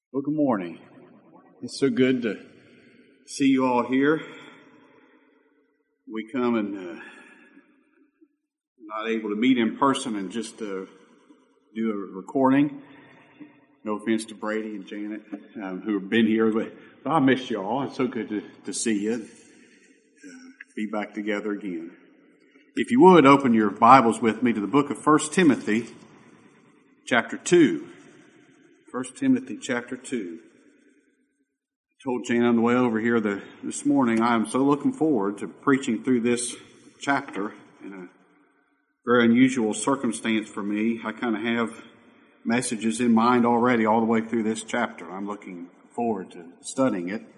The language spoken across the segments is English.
Well, good morning. It's so good to see you all here. We come and not able to meet in person and just do a recording. No offense to Brady and Janet who have been here, but I miss you all. It's so good to see you, be back together again. If you would, open your Bibles with me to the book of 1 Timothy, chapter 2. 1 Timothy chapter 2. I told Jane on the way over here this morning, I am so looking forward to preaching through this chapter in a very unusual circumstance for me. I kind of have messages in mind already all the way through this chapter. I'm looking forward to studying it.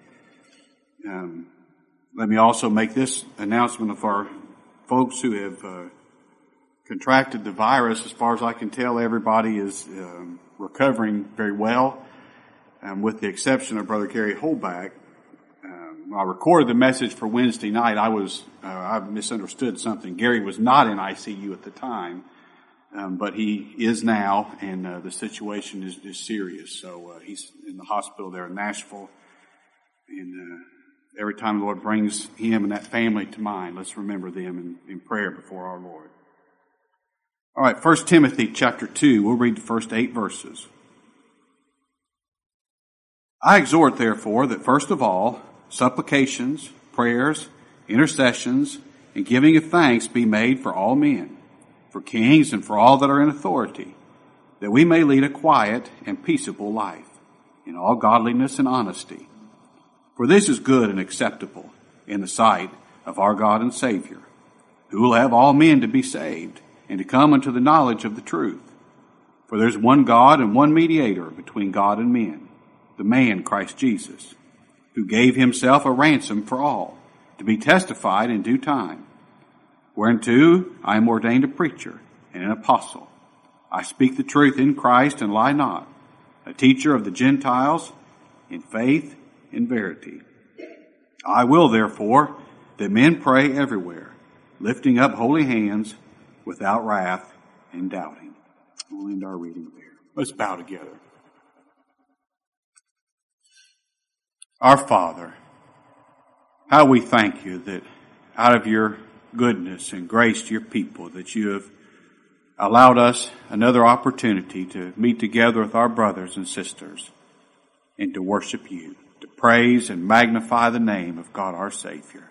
Let me also make this announcement of our folks who have contracted the virus. As far as I can tell, everybody is recovering very well, with the exception of Brother Gary Holback. I recorded the message for Wednesday night. I misunderstood something. Gary was not in ICU at the time, but he is now, and the situation is serious. So he's in the hospital there in Nashville, and every time the Lord brings him and that family to mind, let's remember them in prayer before our Lord. All right, 1 Timothy chapter 2. We'll read the first 8 verses. I exhort, therefore, that first of all, supplications, prayers, intercessions, and giving of thanks be made for all men, for kings and for all that are in authority, that we may lead a quiet and peaceable life, in all godliness and honesty. For this is good and acceptable in the sight of our God and Savior, who will have all men to be saved, and to come unto the knowledge of the truth. For there is one God and one mediator between God and men, the man Christ Jesus, who gave himself a ransom for all, to be testified in due time. Whereunto I am ordained a preacher and an apostle. I speak the truth in Christ and lie not, a teacher of the Gentiles in faith and verity. I will therefore that men pray everywhere, lifting up holy hands, without wrath and doubting. We'll end our reading there. Let's bow together. Our Father, how we thank you that out of your goodness and grace to your people that you have allowed us another opportunity to meet together with our brothers and sisters and to worship you, to praise and magnify the name of God our Savior.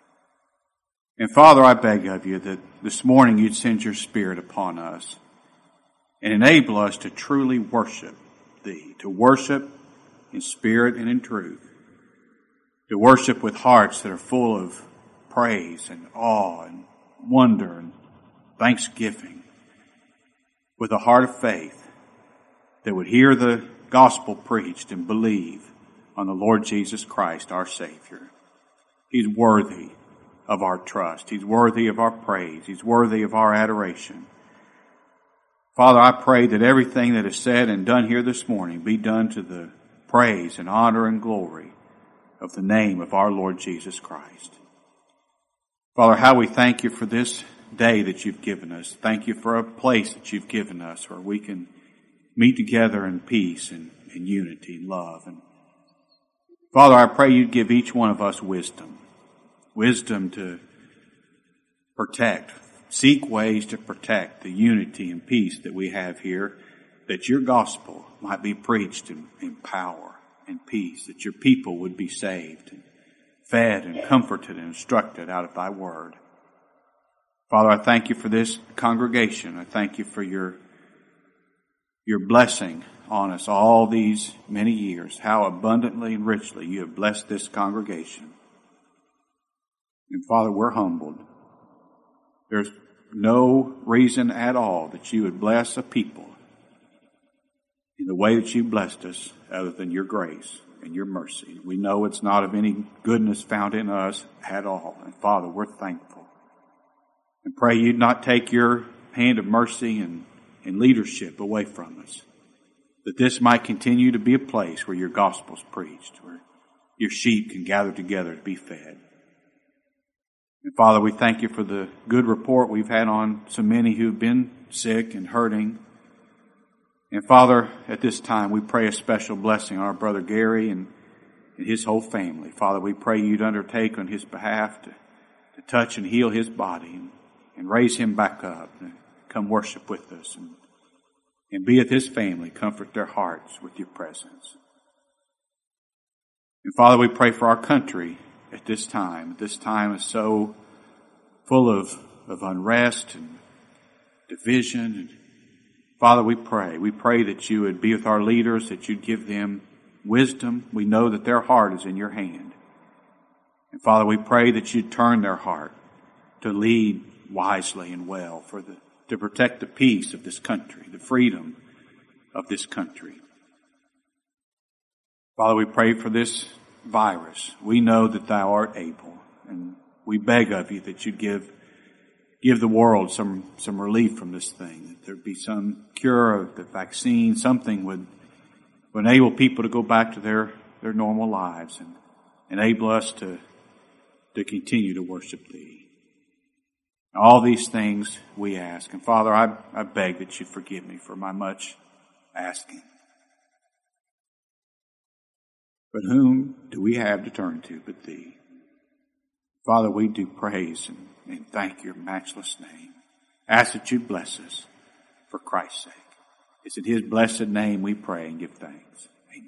And Father, I beg of you that this morning you'd send your Spirit upon us and enable us to truly worship thee, to worship in spirit and in truth, to worship with hearts that are full of praise and awe and wonder and thanksgiving, with a heart of faith that would hear the gospel preached and believe on the Lord Jesus Christ, our Savior. He's worthy of our trust. He's worthy of our praise. He's worthy of our adoration. Father, I pray that everything that is said and done here this morning be done to the praise and honor and glory of the name of our Lord Jesus Christ. Father, how we thank you for this day that you've given us. Thank you for a place that you've given us where we can meet together in peace and in unity and love. And Father, I pray you'd give each one of us wisdom to protect, seek ways to protect the unity and peace that we have here, that your gospel might be preached in power and peace, that your people would be saved and fed and comforted and instructed out of thy word. Father, I thank you for this congregation. I thank you for your blessing on us all these many years, how abundantly and richly you have blessed this congregation. And Father, we're humbled. There's no reason at all that you would bless a people in the way that you blessed us other than your grace and your mercy. We know it's not of any goodness found in us at all. And Father, we're thankful. And pray you'd not take your hand of mercy and leadership away from us, that this might continue to be a place where your gospel's preached, where your sheep can gather together to be fed. And Father, we thank you for the good report we've had on so many who've been sick and hurting. And Father, at this time, we pray a special blessing on our brother Gary and his whole family. Father, we pray you'd undertake on his behalf to touch and heal his body and raise him back up and come worship with us and be with his family. Comfort their hearts with your presence. And Father, we pray for our country at this time. This time is so full of unrest and division. And Father, we pray that you would be with our leaders, that you'd give them wisdom. We know that their heart is in your hand. And Father, we pray that you'd turn their heart to lead wisely and well to protect the peace of this country, the freedom of this country. Father, we pray for this virus. We know that thou art able, and we beg of you that you'd give the world some relief from this thing, that there'd be some cure of the vaccine, something would enable people to go back to their normal lives and enable us to continue to worship thee. All these things we ask. And Father, I beg that you forgive me for my much asking. But whom do we have to turn to but thee? Father, we do praise and thank your matchless name. Ask that you bless us for Christ's sake. It's in his blessed name we pray and give thanks. Amen.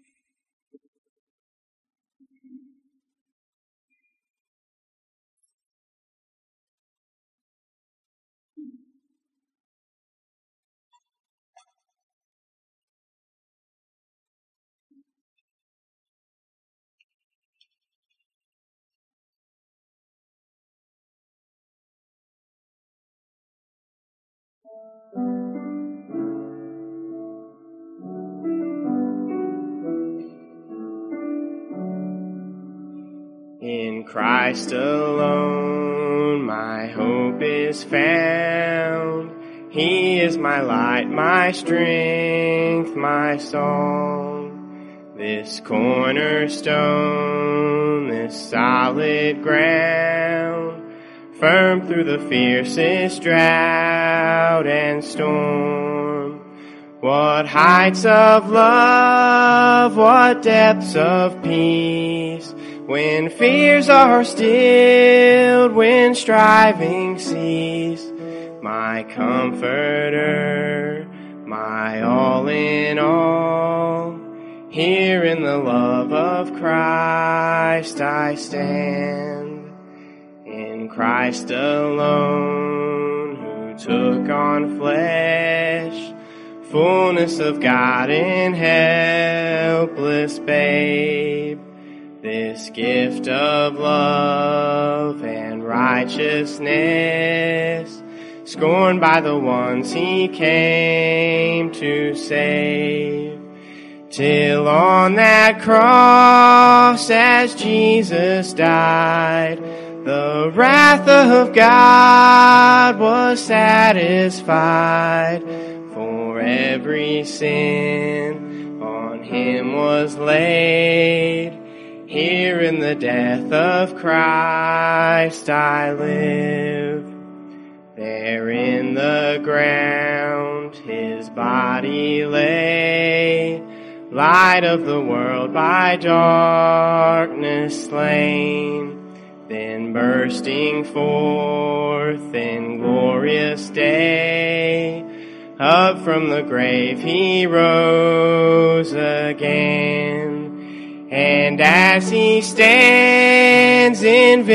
In Christ alone my hope is found. He is my light, my strength, my song. This cornerstone, this solid ground, firm through the fiercest drought and storm. What heights of love, what depths of peace, when fears are stilled, when striving cease. My comforter, my all in all, here in the love of Christ I stand. In Christ alone, who took on flesh, fullness of God in helpless babe. This gift of love and righteousness, scorned by the ones he came to save. Till on that cross as Jesus died, the wrath of God was satisfied. For every sin on him was laid. Here in the death of Christ I live. There in the ground his body lay, light of the world by darkness slain. Then bursting forth in glorious day, up from the grave he rose again. And as he stands in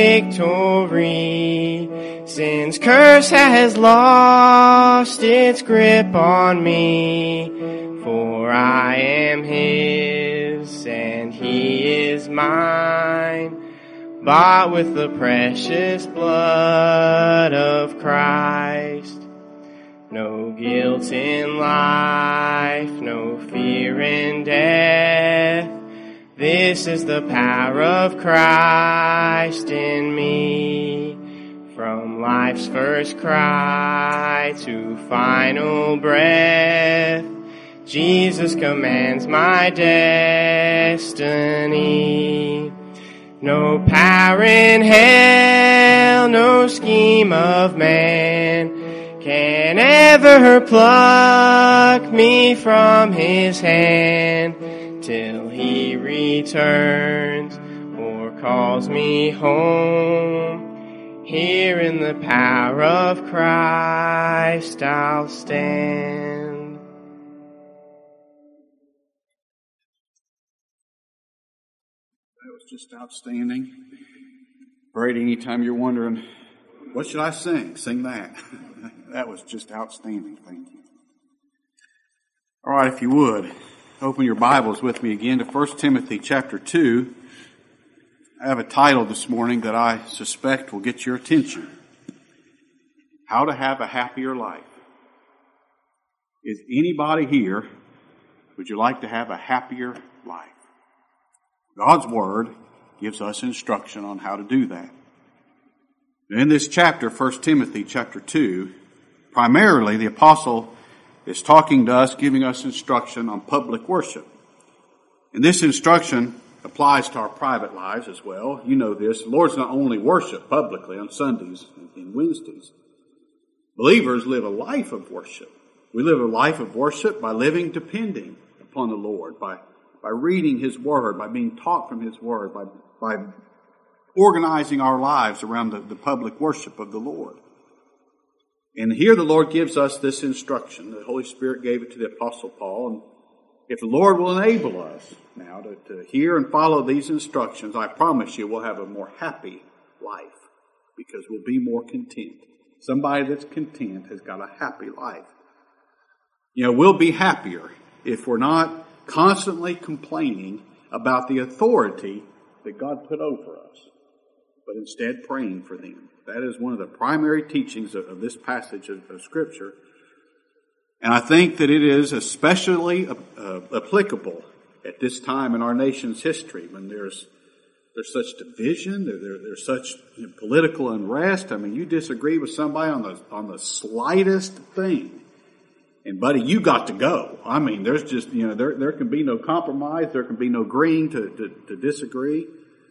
victory, sin's curse has lost its grip on me. For I am his and he is mine, bought with the precious blood of Christ. No guilt in life, no fear in death. This is the power of Christ in me. From life's first cry to final breath, Jesus commands my destiny. No power in hell, no scheme of man can ever pluck me from his hand till he returns or calls me home. Here in the power of Christ I'll stand. That was just outstanding. Brady, anytime you're wondering, what should I sing? Sing that. That was just outstanding. Thank you. All right, if you would, open your Bibles with me again to 1 Timothy chapter 2. I have a title this morning that I suspect will get your attention. How to have a happier life. Is anybody here, would you like to have a happier life? God's Word gives us instruction on how to do that. In this chapter, 1 Timothy chapter 2, primarily the apostle is talking to us, giving us instruction on public worship. And this instruction applies to our private lives as well. You know this. The Lord's not only worship publicly on Sundays and Wednesdays. Believers live a life of worship. We live a life of worship by living depending upon the Lord, by reading His Word, by being taught from His Word, by organizing our lives around the public worship of the Lord. And here the Lord gives us this instruction. The Holy Spirit gave it to the Apostle Paul. And if the Lord will enable us now to hear and follow these instructions, I promise you we'll have a more happy life because we'll be more content. Somebody that's content has got a happy life. You know, we'll be happier if we're not constantly complaining about the authority that God put over us, but instead praying for them. That is one of the primary teachings of this passage of Scripture. And I think that it is especially applicable at this time in our nation's history when there's such division, there's such political unrest. I mean, you disagree with somebody on the slightest thing, and buddy, you got to go. I mean, there's just, there can be no compromise, there can be no agreeing to disagree.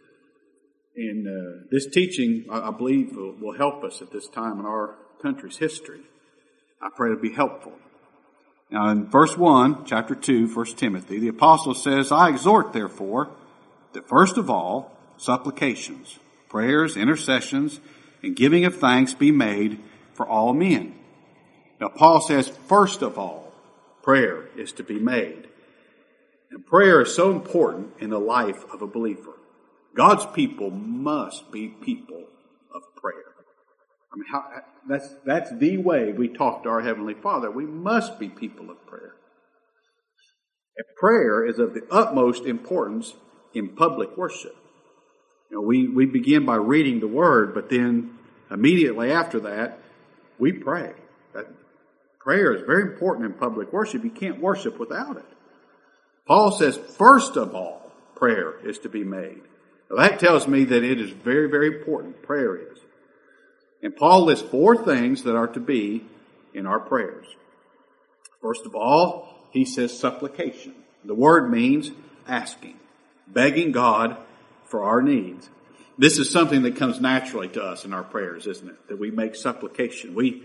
And this teaching, I believe, will help us at this time in our country's history. I pray it'll be helpful. Now, in verse 1, chapter 2, 1 Timothy, the apostle says, I exhort, therefore, that first of all, supplications, prayers, intercessions, and giving of thanks be made for all men. Now, Paul says, first of all, prayer is to be made. And prayer is so important in the life of a believer. God's people must be people of prayer. I mean, that's the way we talk to our Heavenly Father. We must be people of prayer. And prayer is of the utmost importance in public worship. We begin by reading the Word, but then immediately after that, we pray. Prayer is very important in public worship. You can't worship without it. Paul says, first of all, prayer is to be made. Now, that tells me that it is very, very important. Prayer is. And Paul lists 4 things that are to be in our prayers. First of all, he says supplication. The word means asking, begging God for our needs. This is something that comes naturally to us in our prayers, isn't it? That we make supplication. When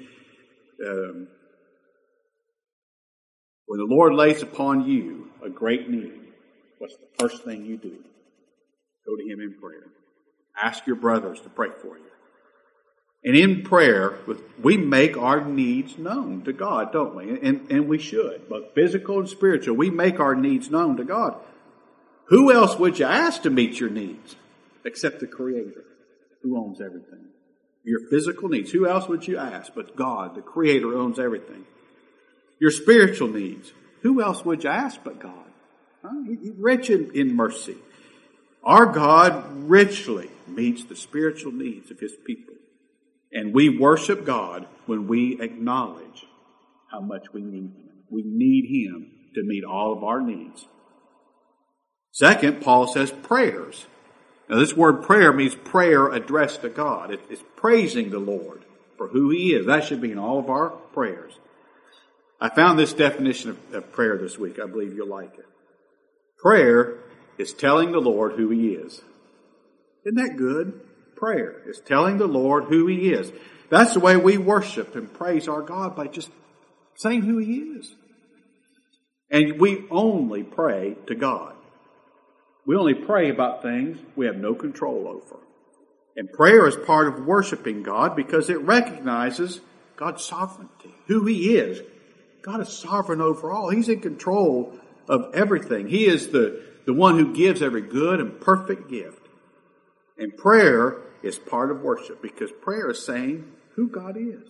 the Lord lays upon you a great need, what's the first thing you do? Go to Him in prayer. Ask your brothers to pray for you. And in prayer, we make our needs known to God, don't we? And we should. Both physical and spiritual, we make our needs known to God. Who else would you ask to meet your needs except the Creator who owns everything? Your physical needs. Who else would you ask but God, the Creator, owns everything? Your spiritual needs. Who else would you ask but God? He's rich in mercy. Our God richly meets the spiritual needs of His people. And we worship God when we acknowledge how much we need Him. We need Him to meet all of our needs. Second, Paul says prayers. Now, this word prayer means prayer addressed to God. It's praising the Lord for who He is. That should be in all of our prayers. I found this definition of prayer this week. I believe you'll like it. Prayer is telling the Lord who He is. Isn't that good? prayer. It's telling the Lord who He is. That's the way we worship and praise our God, by just saying who He is. And we only pray to God. We only pray about things we have no control over. And prayer is part of worshiping God because it recognizes God's sovereignty, who He is. God is sovereign over all. He's in control of everything. He is the one who gives every good and perfect gift. And prayer is part of worship because prayer is saying who God is.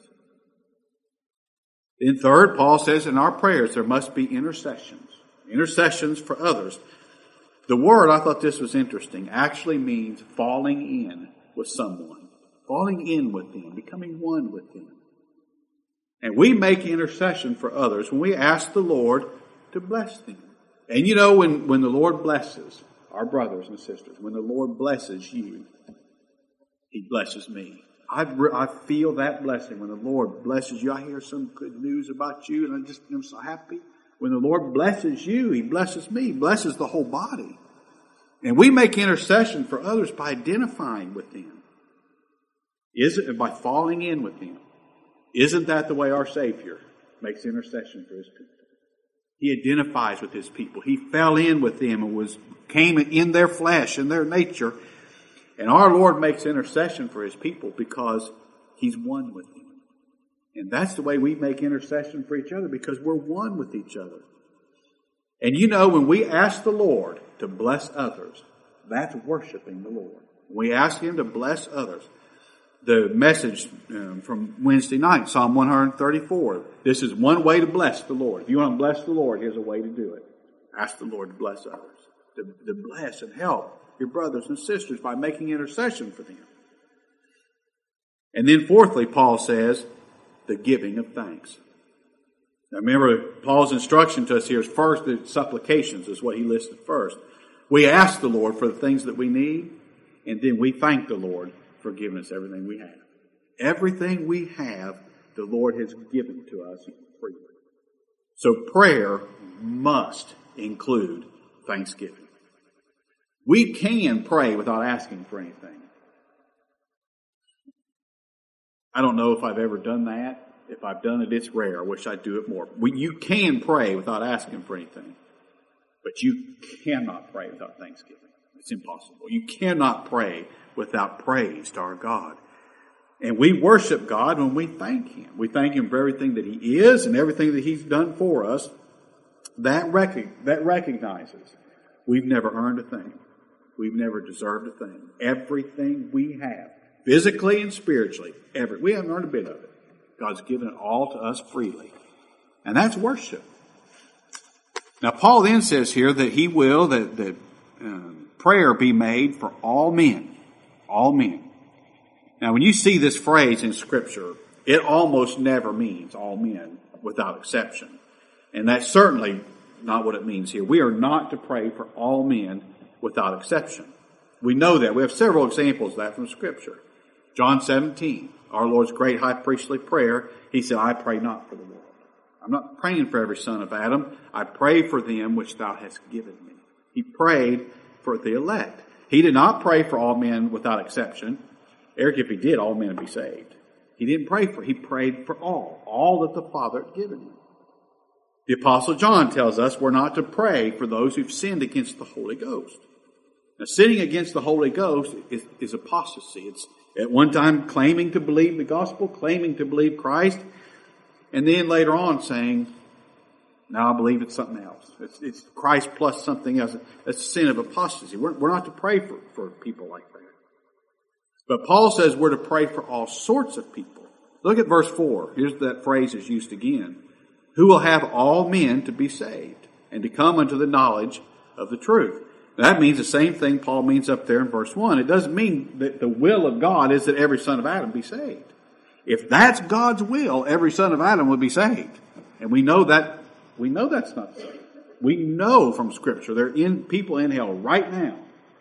Then third, Paul says in our prayers there must be intercessions. Intercessions for others. The word, I thought this was interesting, actually means falling in with someone. Falling in with them, becoming one with them. And we make intercession for others when we ask the Lord to bless them. And you know, when the Lord blesses our brothers and sisters, when the Lord blesses you, He blesses me. I feel that blessing when the Lord blesses you. I hear some good news about you and I'm so happy. When the Lord blesses you, He blesses me, blesses the whole body. And we make intercession for others by identifying with them. By falling in with them. Isn't that the way our Savior makes intercession for His people? He identifies with His people. He fell in with them and came in their flesh, in their nature. And our Lord makes intercession for His people because He's one with them. And that's the way we make intercession for each other, because we're one with each other. And you know, when we ask the Lord to bless others, that's worshiping the Lord. When we ask Him to bless others. The message from Wednesday night, Psalm 134. This is one way to bless the Lord. If you want to bless the Lord, here's a way to do it. Ask the Lord to bless others. To bless and help your brothers and sisters by making intercession for them. And then fourthly, Paul says, the giving of thanks. Now remember, Paul's instruction to us here is first, the supplications is what he listed first. We ask the Lord for the things that we need, and then we thank the Lord for giving us everything we have. Everything we have, the Lord has given to us freely. So prayer must include thanksgiving. We can pray without asking for anything. I don't know if I've ever done that. If I've done it, it's rare. I wish I'd do it more. You can pray without asking for anything. But you cannot pray without thanksgiving. It's impossible. You cannot pray without praise to our God. And we worship God when we thank Him. We thank Him for everything that He is and everything that He's done for us. That recognizes we've never earned a thing. We've never deserved a thing. Everything we have, physically and spiritually, we haven't earned a bit of it. God's given it all to us freely. And that's worship. Now, Paul then says here that he will, that prayer be made for all men. All men. Now, when you see this phrase in Scripture, it almost never means all men without exception. And that's certainly not what it means here. We are not to pray for all men without exception. We know that. We have several examples of that from Scripture. John 17, our Lord's great high priestly prayer, He said, I pray not for the world. I'm not praying for every son of Adam. I pray for them which Thou hast given me. He prayed for the elect. He did not pray for all men without exception. Eric, if He did, all men would be saved. He didn't pray for, He prayed for all that the Father had given Him. The Apostle John tells us we're not to pray for those who've sinned against the Holy Ghost. Now, sinning against the Holy Ghost is apostasy. It's at one time claiming to believe the gospel, claiming to believe Christ, and then later on saying, now I believe it's something else. It's Christ plus something else. That's a sin of apostasy. We're not to pray for people like that. But Paul says we're to pray for all sorts of people. Look at verse 4. Here's that phrase is used again. Who will have all men to be saved and to come unto the knowledge of the truth. That means the same thing Paul means up there in verse 1. It doesn't mean that the will of God is that every son of Adam be saved. If that's God's will, every son of Adam will be saved. And we know that's not so. We know from Scripture there are people in hell right now.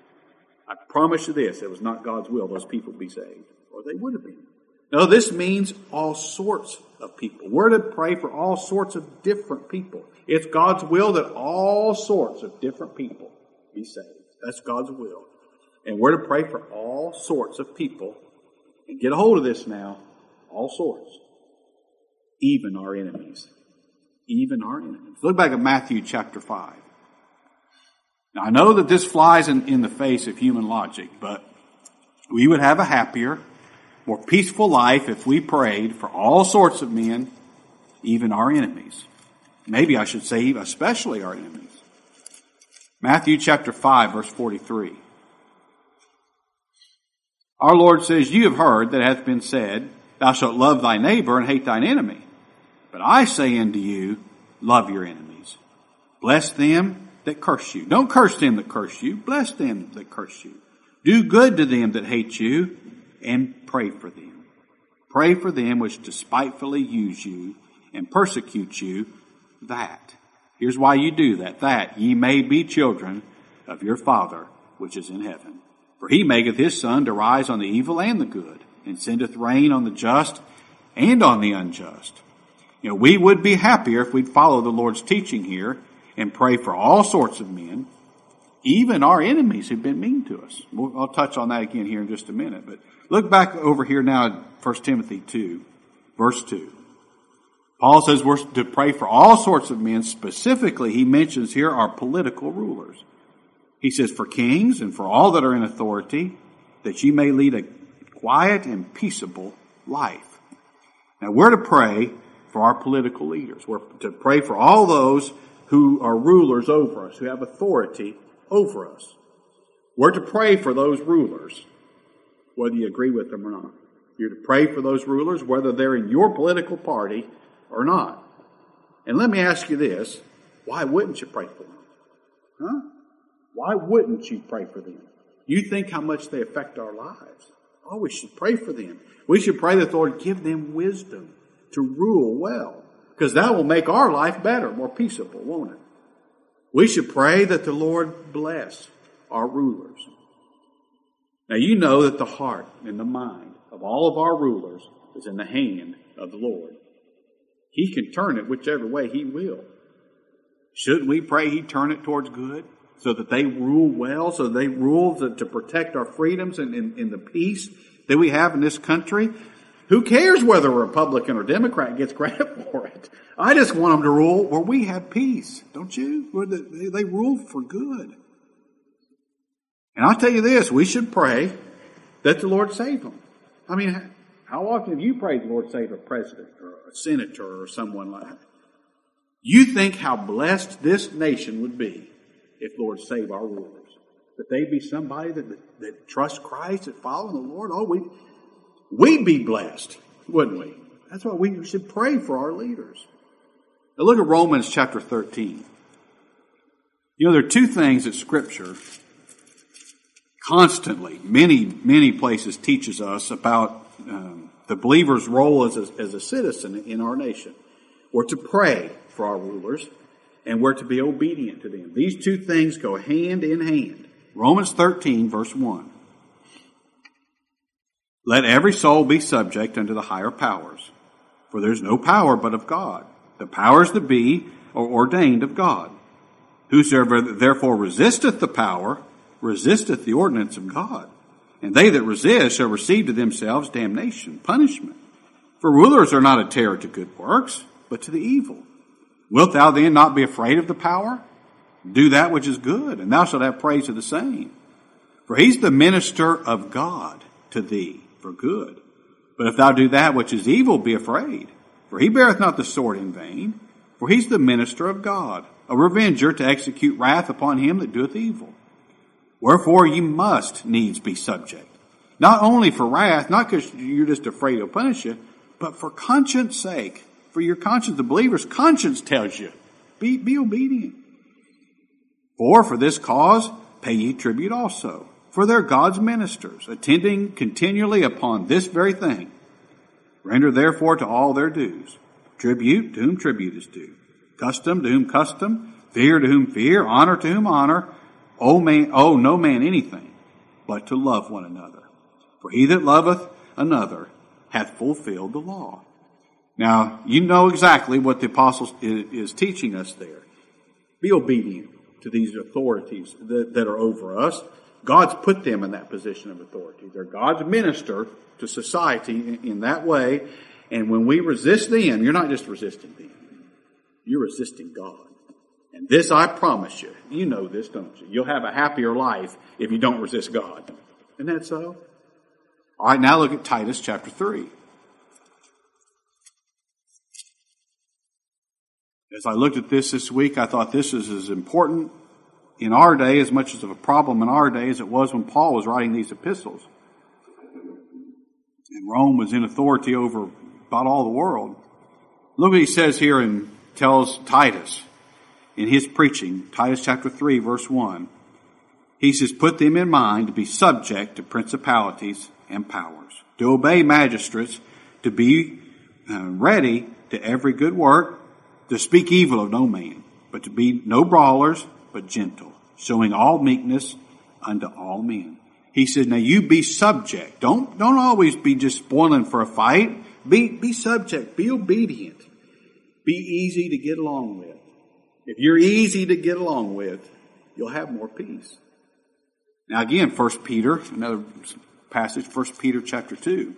I promise you this, it was not God's will those people be saved. Or they would have been. No, this means all sorts of people. We're to pray for all sorts of different people. It's God's will that all sorts of different people be saved. That's God's will. And we're to pray for all sorts of people. And get a hold of this now. All sorts. Even our enemies. Even our enemies. Look back at Matthew chapter 5. Now, I know that this flies in the face of human logic, but we would have a happier, more peaceful life if we prayed for all sorts of men, even our enemies. Maybe I should say especially our enemies. Matthew chapter 5, verse 43. Our Lord says, "You have heard that hath been said, Thou shalt love thy neighbor and hate thine enemy. But I say unto you, love your enemies. Bless them that curse you." Don't curse them that curse you. Bless them that curse you. Do good to them that hate you, and pray for them. Pray for them which despitefully use you and persecute you, that. Here's why you do that. That ye may be children of your Father which is in heaven. For he maketh his sun to rise on the evil and the good, and sendeth rain on the just and on the unjust. We would be happier if we'd follow the Lord's teaching here and pray for all sorts of men, even our enemies who've been mean to us. I'll touch on that again here in just a minute. But look back over here now at 1 Timothy 2, verse 2. Paul says we're to pray for all sorts of men. Specifically, he mentions here our political rulers. He says, for kings and for all that are in authority, that ye may lead a quiet and peaceable life. Now, we're to pray for our political leaders. We're to pray for all those who are rulers over us, who have authority over us. We're to pray for those rulers, whether you agree with them or not. You're to pray for those rulers, whether they're in your political party or not. And let me ask you this, why wouldn't you pray for them? Huh? Why wouldn't you pray for them? You think how much they affect our lives. Oh, we should pray for them. We should pray that the Lord give them wisdom to rule well, because that will make our life better, more peaceable, won't it? We should pray that the Lord bless our rulers. Now, you know that the heart and the mind of all of our rulers is in the hand of the Lord. He can turn it whichever way He will. Shouldn't we pray He turn it towards good, so that they rule well, so they rule to protect our freedoms and the peace that we have in this country? Who cares whether a Republican or Democrat gets credit for it? I just want them to rule where we have peace, don't you? Where they rule for good. And I'll tell you this, we should pray that the Lord save them. I mean, how often have you prayed the Lord save a president or a senator or someone like that? You think how blessed this nation would be if Lord save our rulers. That they be somebody that trusts Christ, that follow the Lord. Oh, we'd be blessed, wouldn't we? That's why we should pray for our leaders. Now look at Romans chapter 13. There are two things that Scripture constantly, many places teaches us about the believer's role as a citizen in our nation. We're to pray for our rulers, and we're to be obedient to them. These two things go hand in hand. Romans 13, verse 1. Let every soul be subject unto the higher powers, for there is no power but of God. The powers that be are ordained of God. Whosoever therefore resisteth the power, resisteth the ordinance of God. And they that resist shall receive to themselves damnation, punishment. For rulers are not a terror to good works, but to the evil. Wilt thou then not be afraid of the power? Do that which is good, and thou shalt have praise of the same. For he's the minister of God to thee for good. But if thou do that which is evil, be afraid. For he beareth not the sword in vain. For he's the minister of God, a revenger to execute wrath upon him that doeth evil. Wherefore ye must needs be subject. Not only for wrath, not because you're just afraid he'll punish you, but for conscience sake. For your conscience, the believer's conscience tells you, be obedient. For this cause pay ye tribute also. For they're God's ministers, attending continually upon this very thing. Render therefore to all their dues. Tribute to whom tribute is due. Custom to whom custom. Fear to whom fear. Honor to whom honor. Owe no man anything, but to love one another. For he that loveth another hath fulfilled the law. Now, you know exactly what the apostle is teaching us there. Be obedient to these authorities that are over us. God's put them in that position of authority. They're God's minister to society in that way. And when we resist them, you're not just resisting them. You're resisting God. And this I promise you. You know this, don't you? You'll have a happier life if you don't resist God. Isn't that so? All right, now look at Titus chapter 3. As I looked at this week, I thought this is as important in our day, as much as of a problem in our day, as it was when Paul was writing these epistles. And Rome was in authority over about all the world. Look what he says here and tells Titus in his preaching, Titus chapter 3, verse 1. He says, put them in mind to be subject to principalities and powers, to obey magistrates, to be ready to every good work, to speak evil of no man, but to be no brawlers, but gentle, showing all meekness unto all men. He said, now you be subject. Don't always be just spoiling for a fight. Be subject. Be obedient. Be easy to get along with. If you're easy to get along with, you'll have more peace. Now again, 1 Peter, another passage, 1 Peter chapter 2.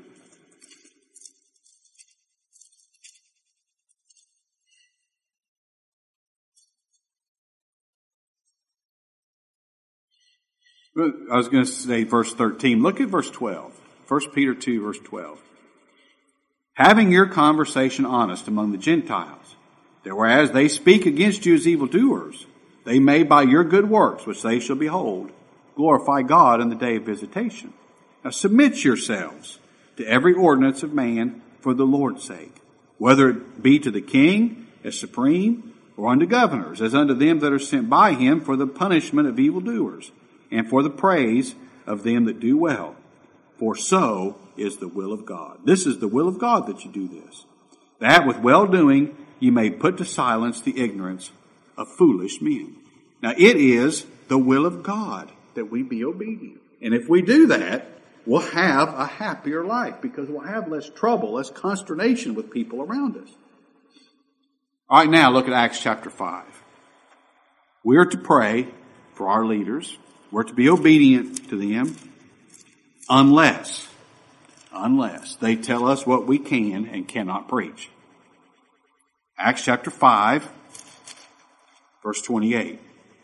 I was going to say verse 13. Look at verse 12. 1 Peter 2, verse 12. Having your conversation honest among the Gentiles, that whereas they speak against you as evildoers, they may by your good works, which they shall behold, glorify God in the day of visitation. Now submit yourselves to every ordinance of man for the Lord's sake, whether it be to the king as supreme, or unto governors, as unto them that are sent by him for the punishment of evildoers, and for the praise of them that do well. For so is the will of God. This is the will of God that you do this, that with well-doing you may put to silence the ignorance of foolish men. Now it is the will of God that we be obedient. And if we do that, we'll have a happier life because we'll have less trouble, less consternation with people around us. All right, now look at Acts chapter 5. We are to pray for our leaders. We're to be obedient to them unless they tell us what we can and cannot preach. Acts chapter 5, verse 28.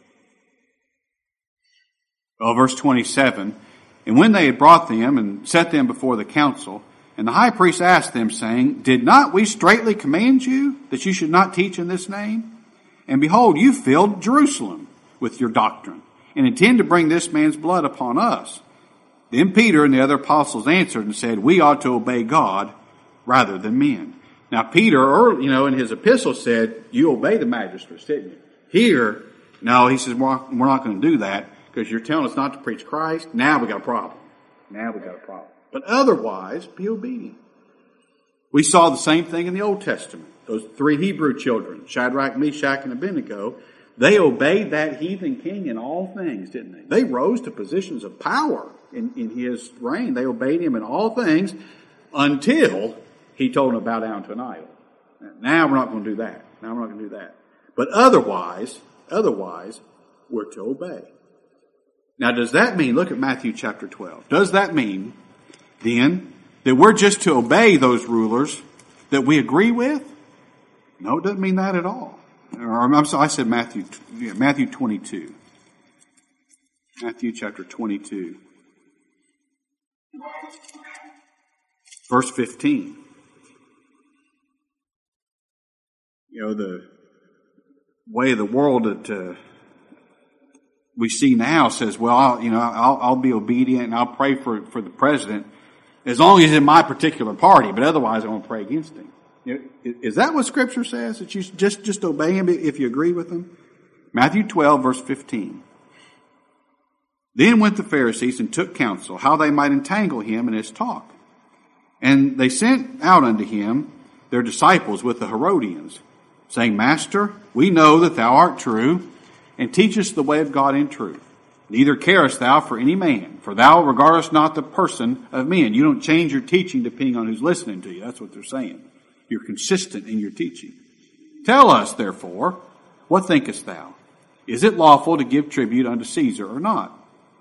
Well, verse 27. And when they had brought them and set them before the council, and the high priest asked them, saying, did not we straitly command you that you should not teach in this name? And behold, you filled Jerusalem with your doctrine, and intend to bring this man's blood upon us. Then Peter and the other apostles answered and said, we ought to obey God rather than men. Now Peter, in his epistle said, you obey the magistrates, didn't you? Here, no, he says, we're not going to do that because you're telling us not to preach Christ. Now we got a problem. But otherwise, be obedient. We saw the same thing in the Old Testament. Those 3 Hebrew children, Shadrach, Meshach, and Abednego, they obeyed that heathen king in all things, didn't they? They rose to positions of power in his reign. They obeyed him in all things until he told them to bow down to an idol. Now we're not going to do that. But otherwise, we're to obey. Now does that mean, look at Matthew chapter 12. Does that mean then that we're just to obey those rulers that we agree with? No, it doesn't mean that at all. I'm sorry, I said Matthew 22. Matthew chapter 22. Verse 15. The way of the world that we see now says, well, I'll be obedient and I'll pray for the president as long as he's in my particular party, but otherwise I won't pray against him. Is that what Scripture says? That you just obey him if you agree with him? Matthew 12, verse 15. Then went the Pharisees and took counsel how they might entangle him in his talk. And they sent out unto him their disciples with the Herodians, saying, Master, we know that thou art true, and teachest the way of God in truth. Neither carest thou for any man, for thou regardest not the person of men. You don't change your teaching depending on who's listening to you. That's what they're saying. You're consistent in your teaching. Tell us, therefore, what thinkest thou? Is it lawful to give tribute unto Caesar or not?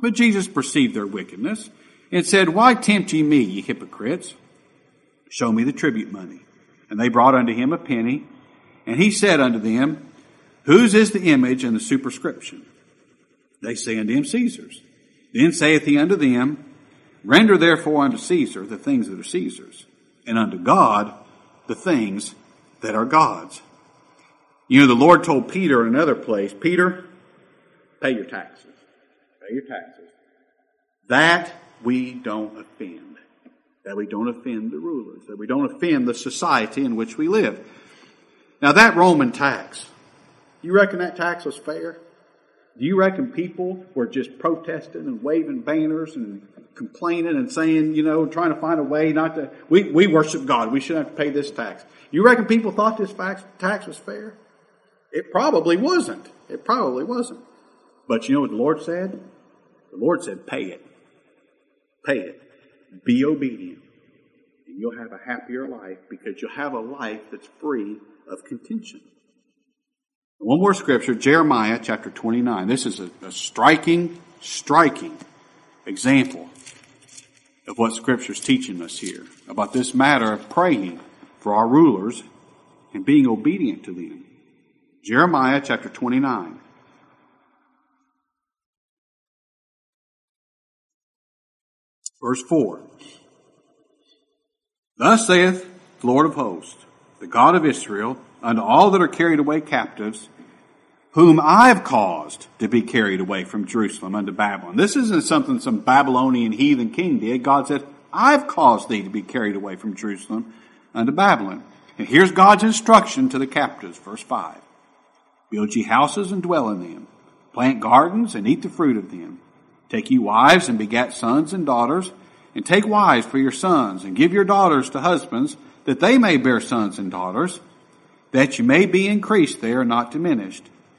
But Jesus perceived their wickedness and said, Why tempt ye me, ye hypocrites? Show me the tribute money. And they brought unto him a penny. And he said unto them, Whose is the image and the superscription? They say unto him, Caesar's. Then saith he unto them, Render therefore unto Caesar the things that are Caesar's, and unto God the things that are God's. You know, the Lord told Peter in another place, Peter, pay your taxes. Pay your taxes. That we don't offend. That we don't offend the rulers. That we don't offend the society in which we live. Now that Roman tax, you reckon that tax was fair? Do you reckon people were just protesting and waving banners and complaining and saying, you know, trying to find a way not to, we worship God, we shouldn't have to pay this tax. You reckon people thought this tax was fair? It probably wasn't. It probably wasn't. But you know what the Lord said? The Lord said, pay it. Pay it. Be obedient. And you'll have a happier life because you'll have a life that's free of contention. One more scripture, Jeremiah chapter 29. This is a striking example of what Scripture's teaching us here about this matter of praying for our rulers and being obedient to them. Jeremiah chapter 29. Verse 4. Thus saith the Lord of hosts, the God of Israel, unto all that are carried away captives, whom I have caused to be carried away from Jerusalem unto Babylon. This isn't something some Babylonian heathen king did. God said, I've caused thee to be carried away from Jerusalem unto Babylon. And here's God's instruction to the captives, verse 5. Build ye houses and dwell in them. Plant gardens and eat the fruit of them. Take ye wives and begat sons and daughters, and take wives for your sons, and give your daughters to husbands, that they may bear sons and daughters, that you may be increased there, not diminished.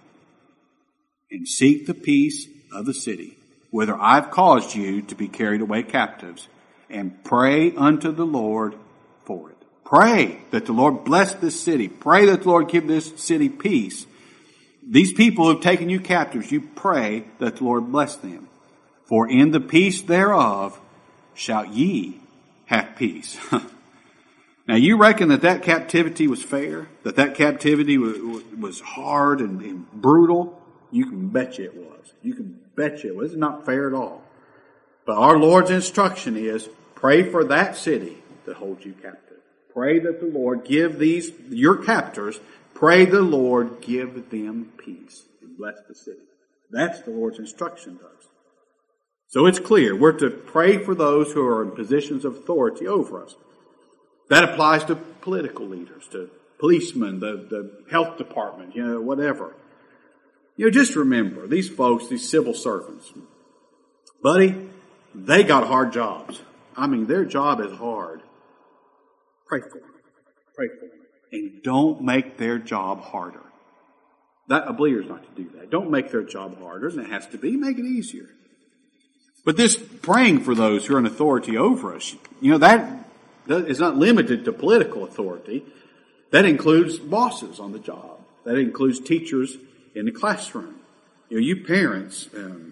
And seek the peace of the city, whither I've caused you to be carried away captives, and pray unto the Lord for it. Pray that the Lord bless this city. Pray that the Lord give this city peace. These people who have taken you captives, you pray that the Lord bless them. For in the peace thereof shall ye have peace. Now, you reckon that captivity was fair? That captivity was hard and brutal? You can bet you it was. You can bet you it was. It's not fair at all. But our Lord's instruction is, pray for that city that holds you captive. Pray that the Lord give your captors, pray the Lord give them peace and bless the city. That's the Lord's instruction to us. So it's clear, we're to pray for those who are in positions of authority over us. That applies to political leaders, to policemen, the health department, whatever. Just remember, these folks, these civil servants, buddy, they got hard jobs. I mean, their job is hard. Pray for them. Pray for them. And don't make their job harder. A believer's not to do that. Don't make their job harder than it has to be. Make it easier. But this praying for those who are in authority over us, that is not limited to political authority. That includes bosses on the job. That includes teachers in the classroom. You parents,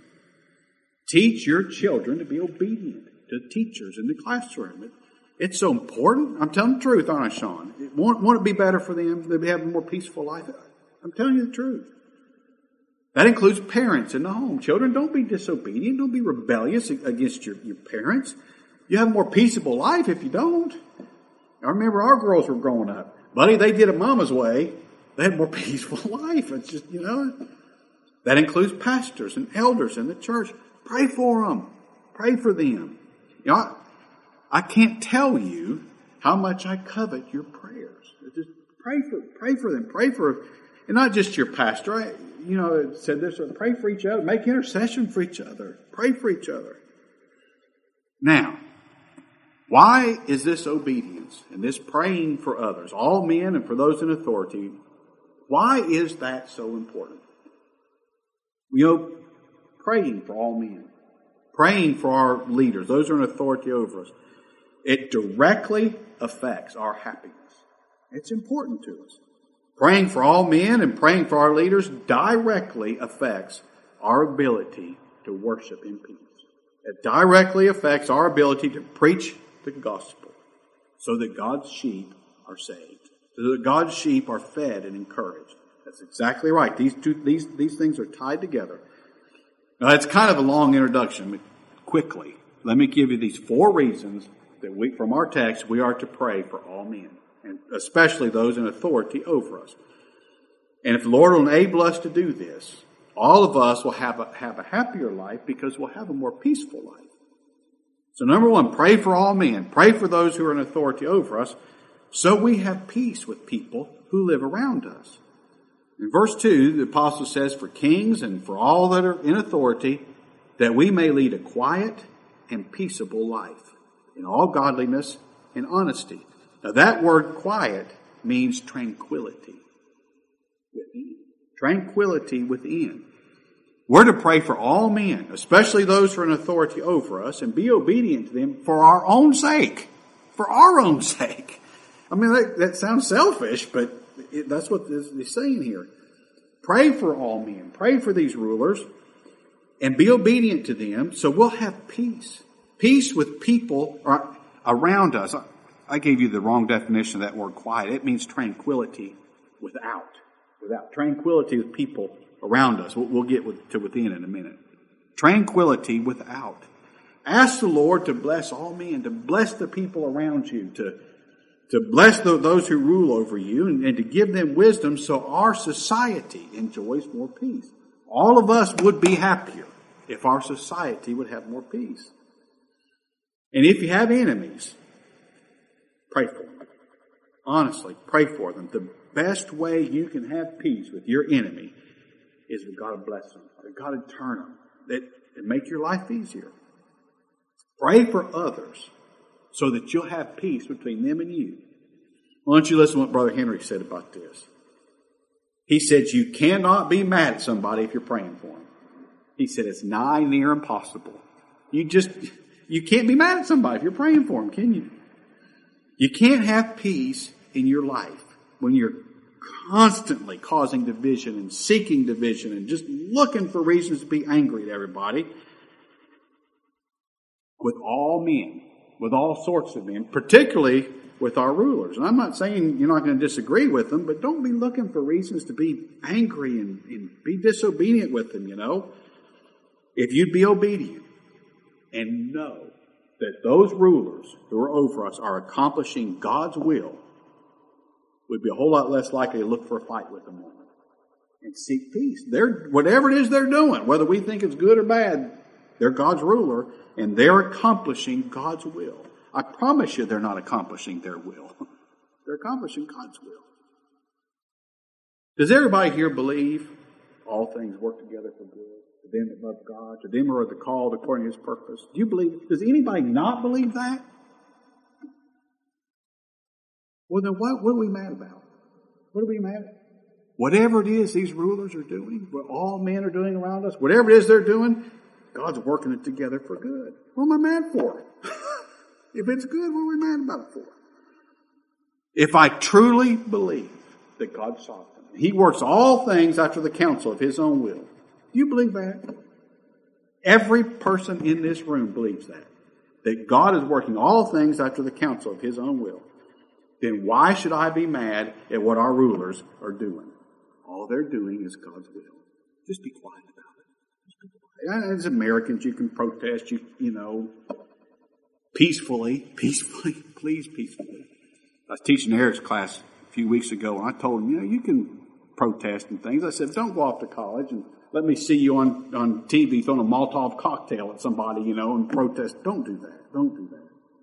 teach your children to be obedient to teachers in the classroom. It's so important. I'm telling the truth, aren't I, Sean? Won't it be better for them to have a more peaceful life? I'm telling you the truth. That includes parents in the home. Children, don't be disobedient. Don't be rebellious against your parents. You have a more peaceable life if you don't. I remember our girls were growing up. Buddy, they did it mama's way. They had a more peaceful life. It's just, That includes pastors and elders in the church. Pray for them. Pray for them. I can't tell you how much I covet your prayers. Just pray for them. Pray for, and not just your pastor. It said this, pray for each other. Make intercession for each other. Pray for each other. Now, why is this obedience and this praying for others, all men and for those in authority, why is that so important? Praying for all men, praying for our leaders, those who are in authority over us, it directly affects our happiness. It's important to us. Praying for all men and praying for our leaders directly affects our ability to worship in peace. It directly affects our ability to preach the gospel so that God's sheep are saved, so that God's sheep are fed and encouraged. That's exactly right. These things are tied together. Now, it's kind of a long introduction, but quickly, let me give you these 4 reasons that from our text, we are to pray for all men, and especially those in authority over us. And if the Lord will enable us to do this, all of us will have a happier life because we'll have a more peaceful life. So number 1, pray for all men. Pray for those who are in authority over us so we have peace with people who live around us. In verse 2, the apostle says, for kings and for all that are in authority, that we may lead a quiet and peaceable life in all godliness and honesty. Now that word quiet means tranquility within. Tranquility within. We're to pray for all men, especially those who are in authority over us, and be obedient to them for our own sake. For our own sake. I mean, that sounds selfish, but that's what this is saying here. Pray for all men. Pray for these rulers and be obedient to them so we'll have peace. Peace with people around us. I gave you the wrong definition of that word quiet. It means tranquility without tranquility with people around us. We'll get to within in a minute. Tranquility without. Ask the Lord to bless all men, to bless the people around you, to bless those who rule over you, and to give them wisdom so our society enjoys more peace. All of us would be happier if our society would have more peace. And if you have enemies, pray for them. Honestly, pray for them. The best way you can have peace with your enemy is for God to bless them, or God to turn them, and make your life easier. Pray for others so that you'll have peace between them and you. Why don't you listen to what Brother Henry said about this? He said, you cannot be mad at somebody if you're praying for them. He said, it's nigh near impossible. You can't be mad at somebody if you're praying for them, can you? You can't have peace in your life when you're constantly causing division and seeking division and just looking for reasons to be angry at everybody. With all men, with all sorts of men, particularly with our rulers. And I'm not saying you're not going to disagree with them, but don't be looking for reasons to be angry and be disobedient with them, you know. If you'd be obedient and know that those rulers who are over us are accomplishing God's will, we'd be a whole lot less likely to look for a fight with them and seek peace. Whatever it is they're doing, whether we think it's good or bad, they're God's ruler, and they're accomplishing God's will. I promise you they're not accomplishing their will. They're accomplishing God's will. Does everybody here believe all things work together for good? To them that love God, to them who are the called according to His purpose. Do you believe? Does anybody not believe that? Well, then what are we mad about? What are we mad at? Whatever it is these rulers are doing, what all men are doing around us, whatever it is they're doing, God's working it together for good. What am I mad for? If it's good, what are we mad about it for? If I truly believe that God's sovereign, He works all things after the counsel of His own will. Do you believe that? Every person in this room believes that God is working all things after the counsel of His own will. Then why should I be mad at what our rulers are doing? All they're doing is God's will. Just be quiet about it. Just be quiet. As Americans, you can protest, peacefully, please peacefully. I was teaching Eric's class a few weeks ago, and I told him, you can protest and things. I said, don't go off to college and let me see you on TV throwing a Molotov cocktail at somebody, and protest. Don't do that. Don't do that.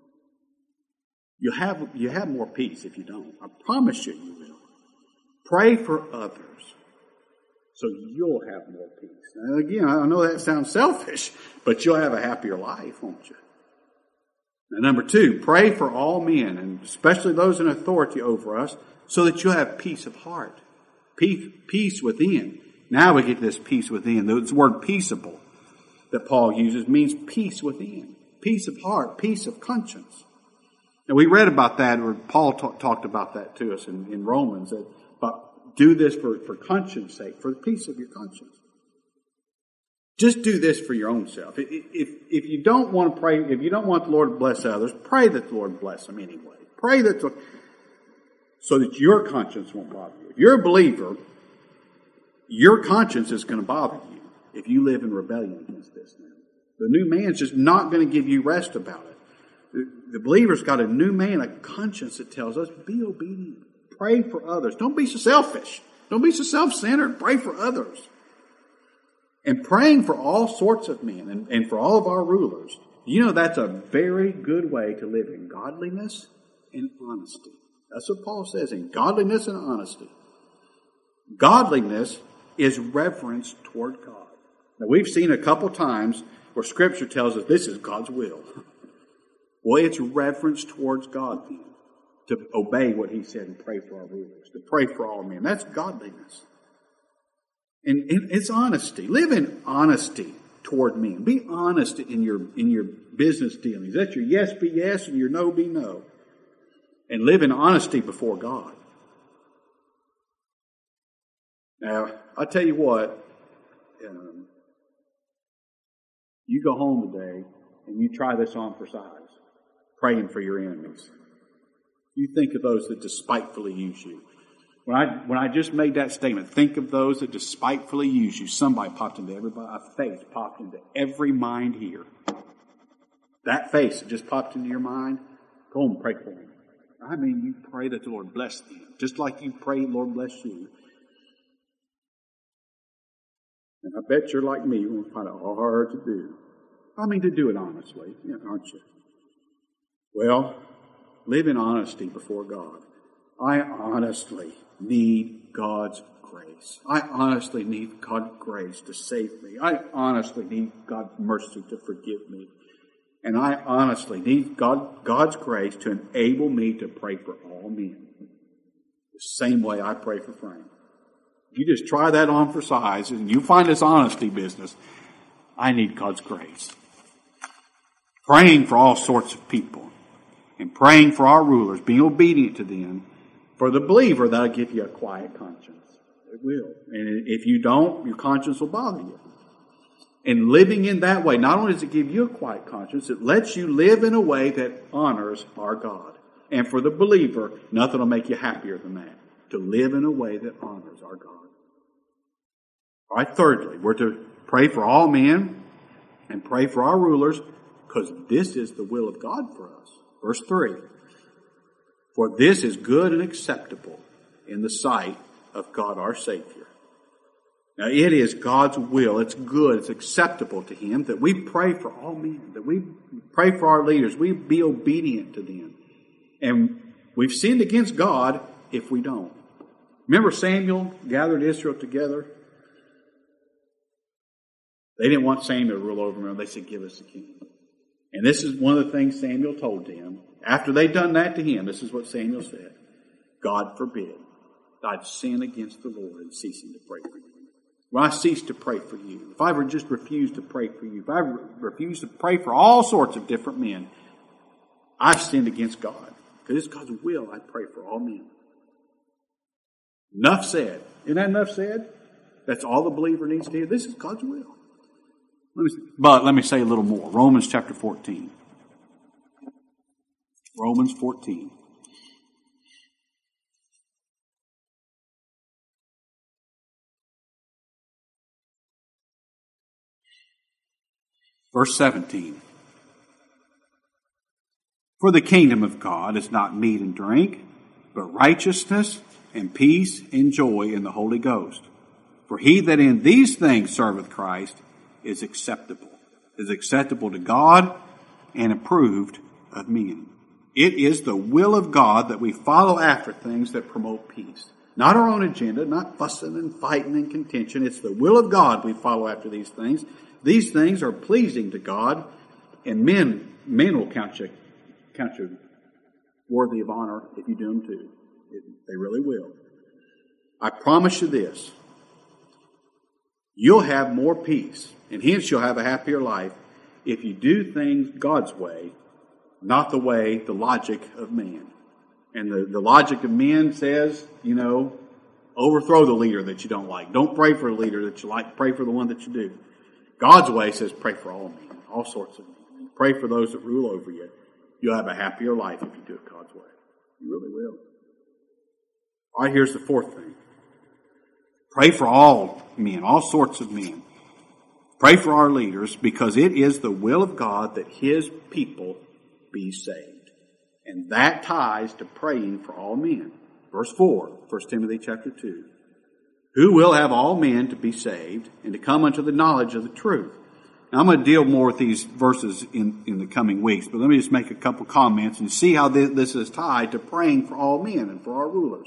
You have more peace if you don't. I promise you will. Pray for others so you'll have more peace. Now, again, I know that sounds selfish, but you'll have a happier life, won't you? Now, number 2, pray for all men, and especially those in authority over us, so that you'll have peace of heart. Peace within. Now we get this peace within. This word peaceable that Paul uses means peace within. Peace of heart, peace of conscience. And we read about that, or Paul talked about that to us in Romans, that do this for conscience sake, for the peace of your conscience. Just do this for your own self. If you don't want to pray, if you don't want the Lord to bless others, pray that the Lord bless them anyway. Pray that so that your conscience won't bother you. If you're a believer, your conscience is going to bother you if you live in rebellion against this now. The new man's just not going to give you rest about it. The believer's got a new man, a conscience that tells us, be obedient. Pray for others. Don't be so selfish. Don't be so self-centered. Pray for others. And praying for all sorts of men and for all of our rulers, that's a very good way to live in godliness and honesty. That's what Paul says, in godliness and honesty. Godliness is reverence toward God. Now, we've seen a couple times where Scripture tells us this is God's will. Well, it's reverence towards God then, to obey what He said and pray for our rulers, to pray for all men. That's godliness. And it's honesty. Live in honesty toward men. Be honest in your business dealings. Let your yes be yes and your no be no. And live in honesty before God. Now, I tell you what, you go home today and you try this on for size, praying for your enemies. You think of those that despitefully use you. When I just made that statement, think of those that despitefully use you. Somebody popped into everybody. A face popped into every mind here. That face that just popped into your mind, go home and pray for them. I mean, you pray that the Lord bless them, just like you pray, Lord bless you. And I bet you're like me, you're going to find it hard to do. I mean, to do it honestly, aren't you? Well, live in honesty before God. I honestly need God's grace. I honestly need God's grace to save me. I honestly need God's mercy to forgive me. And I honestly need God's grace to enable me to pray for all men. The same way I pray for Frank. If you just try that on for size and you find this honesty business, I need God's grace. Praying for all sorts of people and praying for our rulers, being obedient to them. For the believer, that'll give you a quiet conscience. It will. And if you don't, your conscience will bother you. And living in that way, not only does it give you a quiet conscience, it lets you live in a way that honors our God. And for the believer, nothing will make you happier than that. To live in a way that honors our God. All right, thirdly, we're to pray for all men and pray for our rulers because this is the will of God for us. Verse 3. For this is good and acceptable in the sight of God our Savior. Now, it is God's will. It's good. It's acceptable to Him that we pray for all men, that we pray for our leaders. We be obedient to them. And we've sinned against God if we don't. Remember Samuel gathered Israel together? They didn't want Samuel to rule over them. They said, give us a king. And this is one of the things Samuel told them. After they'd done that to him, this is what Samuel said. God forbid I'd sin against the Lord in ceasing to pray for you. When I cease to pray for you, if I ever just refuse to pray for you, if I refuse to pray for all sorts of different men, I've sinned against God. Because it's God's will I pray for all men. Enough said. Isn't that enough said? That's all the believer needs to hear. This is God's will. But let me say a little more. Romans chapter 14. Romans 14. Verse 17. For the kingdom of God is not meat and drink, but righteousness and peace and joy in the Holy Ghost. For he that in these things serveth Christ is acceptable to God and approved of men. It is the will of God that we follow after things that promote peace. Not our own agenda, not fussing and fighting and contention. It's the will of God we follow after these things. These things are pleasing to God, and men will count you worthy of honor if you do them too. They really will. I promise you this. You'll have more peace, and hence you'll have a happier life if you do things God's way, not the logic of man. And the logic of men says, overthrow the leader that you don't like. Don't pray for a leader that you like. Pray for the one that you do. God's way says pray for all men, all sorts of men. Pray for those that rule over you. You'll have a happier life if you do it God's way. You really will. All right, here's the fourth thing. Pray for all men, all sorts of men. Pray for our leaders because it is the will of God that His people be saved. And that ties to praying for all men. Verse 4, 1 Timothy chapter 2. Who will have all men to be saved and to come unto the knowledge of the truth. Now, I'm going to deal more with these verses in the coming weeks, but let me just make a couple comments and see how this is tied to praying for all men and for our rulers.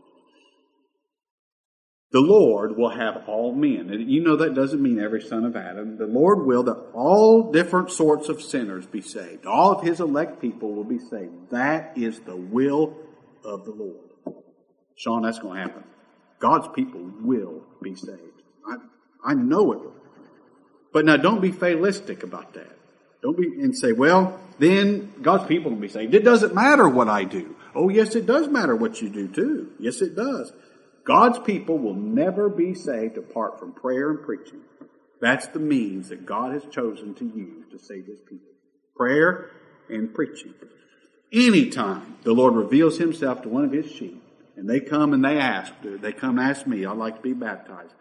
The Lord will have all men. And you know that doesn't mean every son of Adam. The Lord will that all different sorts of sinners be saved. All of His elect people will be saved. That is the will of the Lord. Sean, that's going to happen. God's people will be saved. I know it. But now don't be fatalistic about that. Don't be and say, well, then God's people will be saved. It doesn't matter what I do. Oh, yes, it does matter what you do too. Yes, it does. God's people will never be saved apart from prayer and preaching. That's the means that God has chosen to use to save His people. Prayer and preaching. Anytime the Lord reveals Himself to one of His sheep, and they come and they come and ask me, I'd like to be baptized.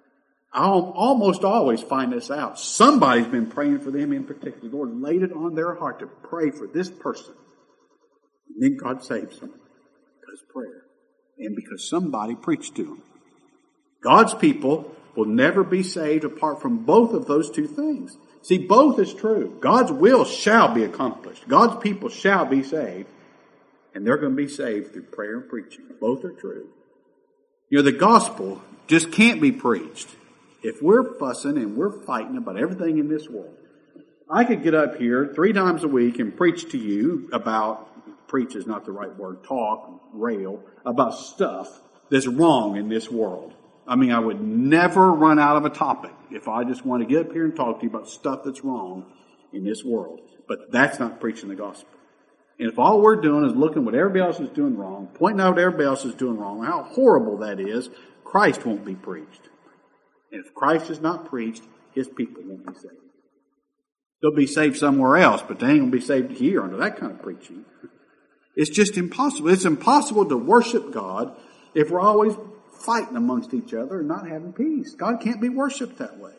I'll almost always find this out. Somebody's been praying for them in particular. The Lord laid it on their heart to pray for this person. And then God saves them because of prayer. And because somebody preached to them. God's people will never be saved apart from both of those two things. See, both is true. God's will shall be accomplished. God's people shall be saved. And they're going to be saved through prayer and preaching. Both are true. You know, the gospel just can't be preached if we're fussing and we're fighting about everything in this world. I could get up here 3 times a week and preach to you about, preach is not the right word, talk, rail, about stuff that's wrong in this world. I mean, I would never run out of a topic if I just want to get up here and talk to you about stuff that's wrong in this world. But that's not preaching the gospel. And if all we're doing is looking at what everybody else is doing wrong, pointing out what everybody else is doing wrong, how horrible that is, Christ won't be preached. And if Christ is not preached, His people won't be saved. They'll be saved somewhere else, but they ain't going to be saved here under that kind of preaching. It's just impossible. It's impossible to worship God if we're always fighting amongst each other and not having peace. God can't be worshipped that way.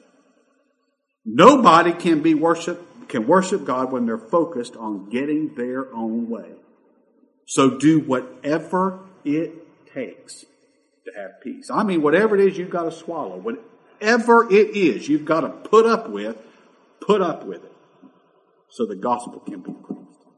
Nobody can worship God when they're focused on getting their own way. So do whatever it takes to have peace. I mean, whatever it is you've got to swallow, whatever it is you've got to put up with it so the gospel can be preached.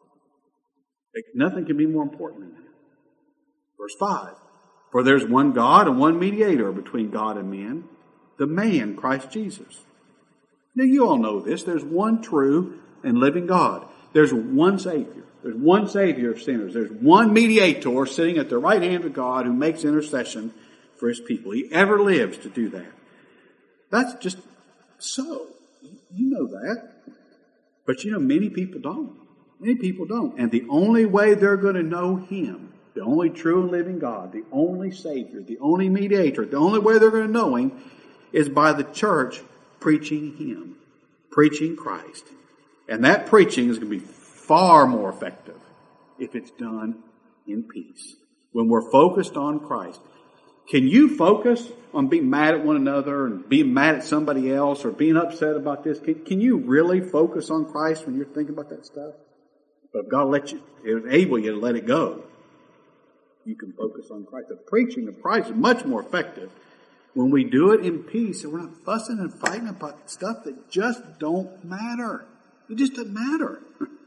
Nothing can be more important than that. Verse 5. For there's one God and one mediator between God and men, the man, Christ Jesus. Now you all know this. There's one true and living God. There's one Savior. There's one Savior of sinners. There's one mediator sitting at the right hand of God who makes intercession for His people. He ever lives to do that. That's just so. You know that. But you know, many people don't. Many people don't. And the only way they're going to know Him, the only true and living God, the only Savior, the only mediator, the only way they're going to know Him is by the church preaching Him, preaching Christ. And that preaching is going to be far more effective if it's done in peace. When we're focused on Christ. Can you focus on being mad at one another and being mad at somebody else or being upset about this? Can you really focus on Christ when you're thinking about that stuff? But if God enable you to let it go, you can focus on Christ. The preaching of Christ is much more effective when we do it in peace and we're not fussing and fighting about stuff that just don't matter. It just doesn't matter.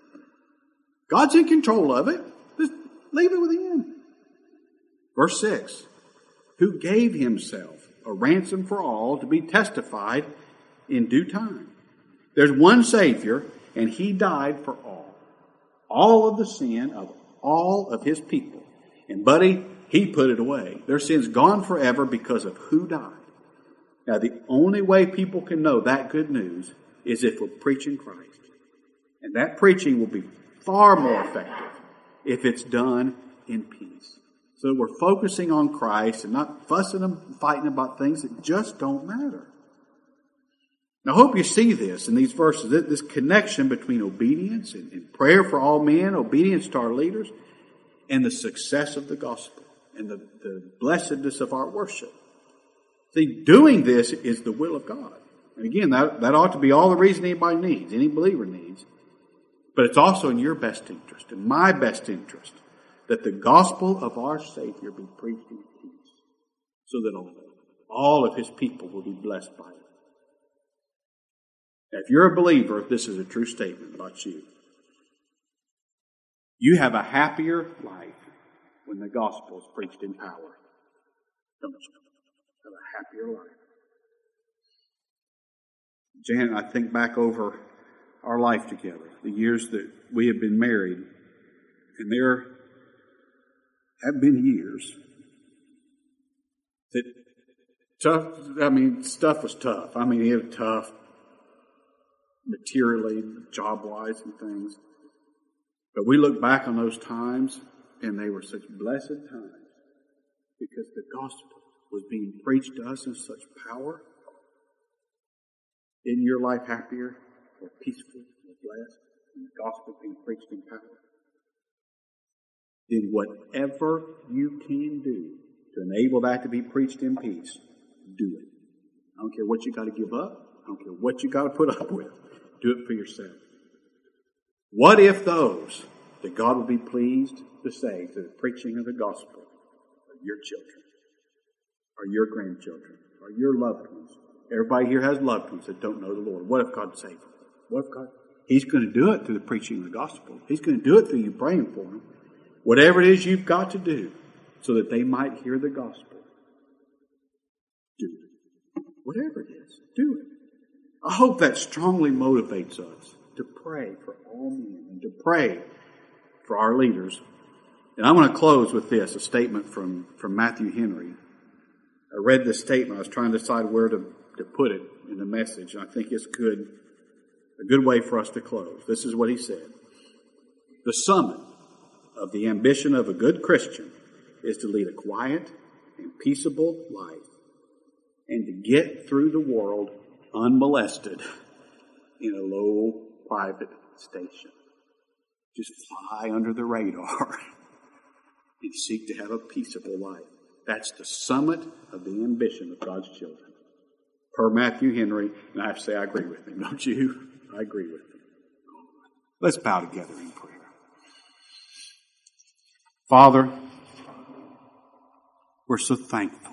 God's in control of it. Just leave it with Him. Verse 6. Who gave Himself a ransom for all to be testified in due time. There's one Savior, and He died for all. All of the sin of all of His people. And buddy, He put it away. Their sin's gone forever because of who died. Now the only way people can know that good news is if we're preaching Christ. And that preaching will be far more effective if it's done in peace. So we're focusing on Christ and not fussing and fighting about things that just don't matter. Now, I hope you see this in these verses, this connection between obedience and prayer for all men, obedience to our leaders, and the success of the gospel and the blessedness of our worship. See, doing this is the will of God. And again, that ought to be all the reason anybody needs, any believer needs. But it's also in your best interest, in my best interest, that the gospel of our Savior be preached in peace, so that all of His people will be blessed by it. Now, if you're a believer, this is a true statement about you. You have a happier life when the gospel is preached in power, don't you? Have a happier life. Janet and I think back over our life together, the years that we have been married, and there have been years that stuff was tough. It was tough materially, job-wise and things. But we look back on those times, and they were such blessed times because the gospel was being preached to us in such power. Isn't your life happier or peaceful or blessed when the gospel being preached in power? Then whatever you can do to enable that to be preached in peace, do it. I don't care what you got to give up. I don't care what you got to put up with. Do it for yourself. What if those that God would be pleased to save through the preaching of the gospel are your children, or your grandchildren, or your loved ones? Everybody here has loved ones that don't know the Lord. What if God saved them? What if God? He's going to do it through the preaching of the gospel. He's going to do it through you praying for them. Whatever it is you've got to do so that they might hear the gospel, do it. Whatever it is, do it. I hope that strongly motivates us to pray for all men and to pray for our leaders. And I want to close with this, a statement from Matthew Henry. I read this statement. I was trying to decide where to put it in the message. And I think it's a good way for us to close. This is what he said. The summit of the ambition of a good Christian is to lead a quiet and peaceable life and to get through the world unmolested in a low private station. Just fly under the radar and seek to have a peaceable life. That's the summit of the ambition of God's children. Per Matthew Henry, and I have to say I agree with him, don't you? I agree with him. Let's bow together in prayer. Father, we're so thankful.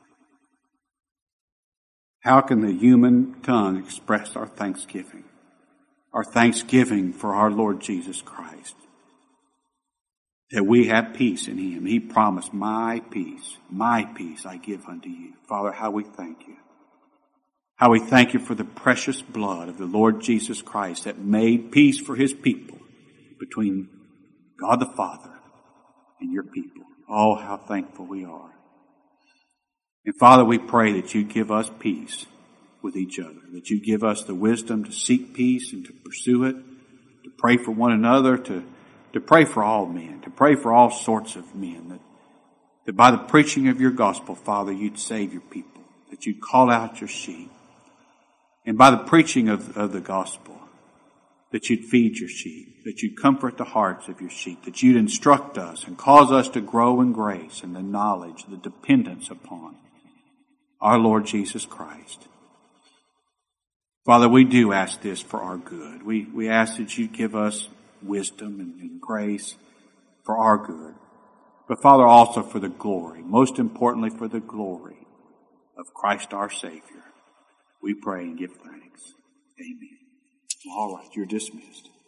How can the human tongue express our thanksgiving? Our thanksgiving for our Lord Jesus Christ. That we have peace in Him. He promised, my peace I give unto you. Father, how we thank you. How we thank you for the precious blood of the Lord Jesus Christ that made peace for His people between God the Father and your people. Oh, how thankful we are. And Father, we pray that you give us peace with each other, that you give us the wisdom to seek peace and to pursue it, to pray for one another, to pray for all men, to pray for all sorts of men, that by the preaching of your gospel, Father, you'd save your people, that you'd call out your sheep, and by the preaching of the gospel, that you'd feed your sheep, that you'd comfort the hearts of your sheep, that you'd instruct us and cause us to grow in grace and the knowledge, the dependence upon our Lord Jesus Christ. Father, we do ask this for our good. We ask that you give us wisdom and grace for our good. But Father, also for the glory, most importantly for the glory of Christ our Savior. We pray and give thanks. Amen. All right, you're dismissed.